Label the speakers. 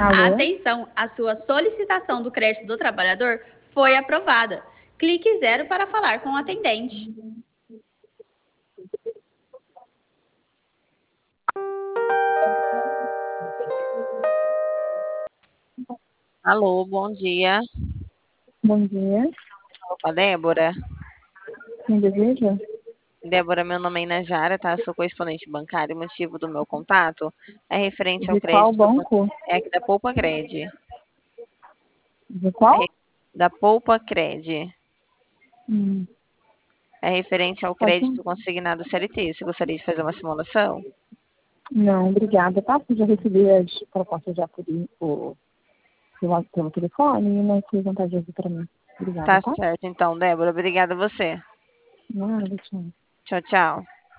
Speaker 1: Alô?
Speaker 2: Atenção, a sua solicitação do crédito do trabalhador foi aprovada. Clique 0 para falar com o atendente.
Speaker 3: Alô, bom dia.
Speaker 1: Bom dia.
Speaker 3: Opa, Débora.
Speaker 1: Quem deseja?
Speaker 3: Débora, meu nome é Inajara, tá? Sou correspondente bancário. O motivo do meu contato é referente ao
Speaker 1: De qual
Speaker 3: crédito
Speaker 1: banco?
Speaker 3: é aqui da Poupa Cred.
Speaker 1: De qual?
Speaker 3: Da Poupa Cred.
Speaker 1: Hum,
Speaker 3: É referente ao
Speaker 1: pode
Speaker 3: crédito consignado CLT. Você gostaria de fazer uma simulação?
Speaker 1: Não, obrigada, tá? Porque já recebi as propostas já pelo telefone e não fui vantajoso para mim. Obrigada,
Speaker 3: Tá
Speaker 1: tá?
Speaker 3: certo, então, Débora. Obrigada a você.
Speaker 1: Nada, tchau.
Speaker 3: Tchau, tchau.